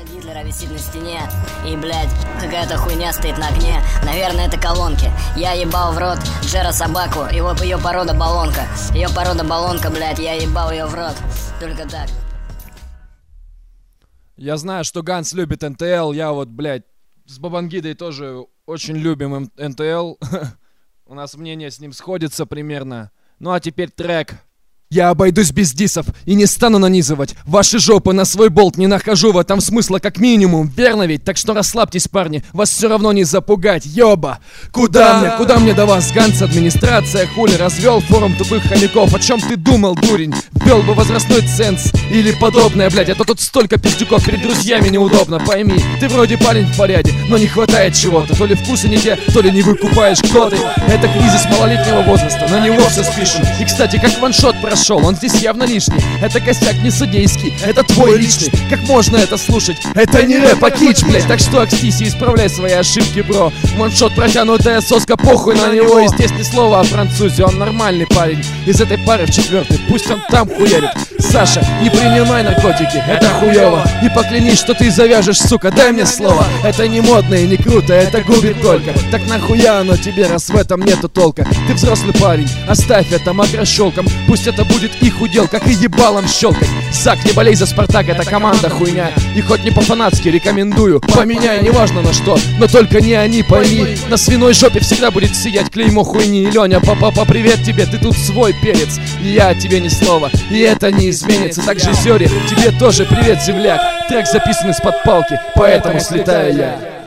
Гитлера висит на стене, и, блядь, какая-то хуйня стоит на окне. Наверное, это колонки. Я ебал в рот Джера собаку, ее порода баллонка. Ее порода баллонка, блядь, я ебал ее в рот. Только так. Я знаю, что Ганс любит НТЛ. Я вот, блядь, с Бабангидой тоже очень любим НТЛ. У нас мнение с ним сходится примерно. Ну а теперь трек. Я обойдусь без дисов и не стану нанизывать ваши жопы на свой болт. Не нахожу в этом смысла как минимум. Верно ведь? Так что расслабьтесь, парни. Вас все равно не запугать. Ёба! Куда мне до вас, Ганс? Администрация хули развел форум тупых хомяков. О чем ты думал, дурень? Ввел бы возрастной ценз или подобное, блядь. А то тут столько пиздюков, перед друзьями неудобно. Пойми, ты вроде парень в порядке, но не хватает чего-то. То ли вкусы не те, то ли не выкупаешь, кто ты. Это кризис малолетнего возраста, на него все спишем. И, кстати, как ваншот прошел, он здесь явно лишний. Это косяк не судейский, это твой личный. Как можно это слушать? Это не рэп, а кич, блядь. Так что, Акстиси, исправляй свои ошибки, бро. Ваншот протянутая соска, похуй на него. И здесь ни слова о французе, он нормальный парень. Из этой пары в четвертый, пусть он там хуярит. Саша, не принимай наркотики, это хуёво. И поклянись, что ты завяжешь, сука, дай мне слово. Это не модно и не круто, это губит только. Так нахуя оно тебе, раз в этом нету толка? Ты взрослый парень, оставь это макрошелком. Пусть это будет их удел, как и ебалом щелкать. Зак, не болей за Спартак, это команда хуйня. И хоть не по-фанатски рекомендую, поменяй, неважно на что, но только не они, пойми. На свиной жопе всегда будет сиять клеймо хуйни. И Леня, папа, привет тебе, ты тут свой перец. И я тебе ни слова, и это не изменится. Также Зёре, тебе тоже привет, земляк. Трек записан из-под палки, поэтому слетаю я.